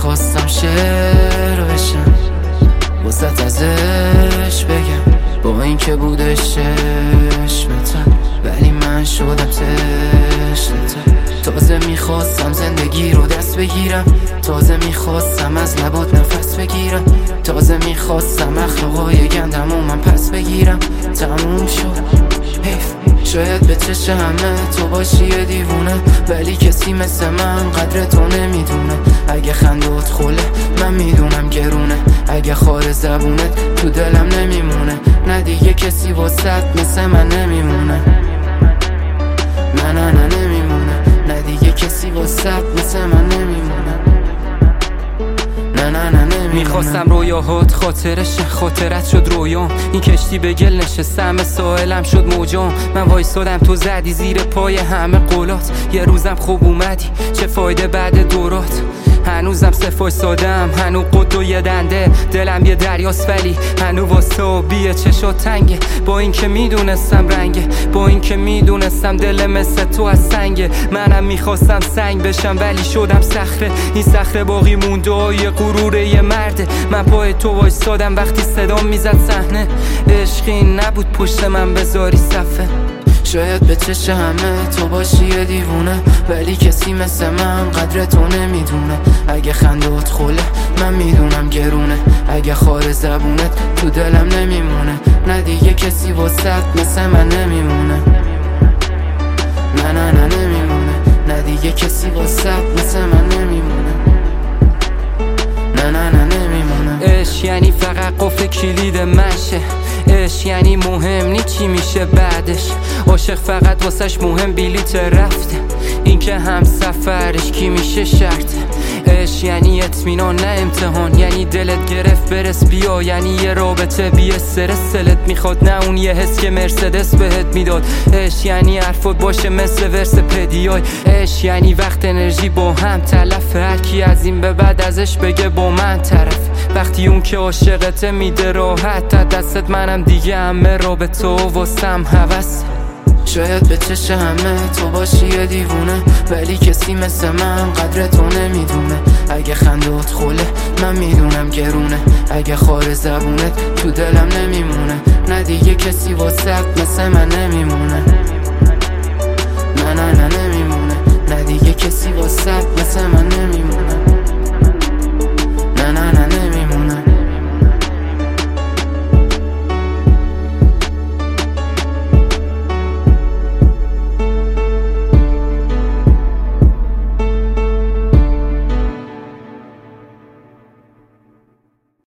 میخواستم شعر بشم وسط ازش بگم با این که بودش چشمتم ولی من شدم تشنتم. تازه میخواستم زندگی رو دست بگیرم، تازه میخواستم از لبات نفس بگیرم، تازه میخواستم اخلاقای گندم و من پس بگیرم. تموم شد حیف شاید به چش همه تو باشی یه دیوونه ولی کسی مثل من قدر تو نمیدونه. اگه خندات خله من میدونم گرونه، اگه خار زبونت تو دلم نمیمونه. نه دیگه کسی واسط مثل من نمیمونه، نه نه نه نمیمونه. نه دیگه کسی واسط مثل من نمیمونه، نه نه نه نمیمونه. میخواستم رویاهات خاطرت شد رویام، این کشتی به گل نشستم ساحلم شد موجام. من وایسادم تو زدی زیر پای همه قولات، یه روزم خوب اومدی چه فایده بعد دورات. هنوزم صفای سادم هنو قد و یه دنده، دلم یه دریاست ولی هنو واسه و بیه چشات تنگه. با این که میدونستم رنگه، با این که میدونستم دل مثل تو از سنگه. منم میخواستم سنگ بشم ولی شدم صخره، این صخره باقی مونده یه غرور یه مرده. من پای تو وایسادم وقتی صدام میزد صحنه، عشقی نبود پشت من بذاری صفه. شاید به چش همه تو باشی یه دیوونه ولی کسی مثل من قدر تو نمیدونه. اگه خندات خله من میدونم گرونه، اگه خار زبونت تو دلم نمیمونه. نه دیگه کسی واسط مثل من نمیمونه، نه نه نه نمیمونه. نه دیگه کسی واسط مثل من نمیمونه، نه نه نه نمیمونه. عشق یعنی فقط قفل کلید منشه، عشق یعنی مهم نی چی میشه بعدش. عاشق فقط واسش مهم بلیت رفته، این که هم سفرش کی میشه شرطه. عشق یعنی اطمینان نه امتحان، یعنی دلت گرفت برس بیا، یعنی یه رابطه بی استرس دلت میخواد نه اون یه حس که مرسدس بهت میداد. عشق یعنی حرفات باشه مثل ورس پدیای، عشق یعنی وقت انرژی با هم تلف. هر کی از این به بعد ازش بگه با من طرف، وقتی اون که عاشقته میده راحت تا دستت منم دیگه همه رابطه و واسم هوس. شاید به چش همه تو باشی یه دیوونه ولی کسی مثل من قدر تو نمیدونه. اگه خندات خله من میدونم گرونه، اگه خار زبونت تو دلم نمیمونه. نه دیگه کسی واسط مثل من نمیمونه، نه نه نه نمیمونه. نه دیگه کسی واسط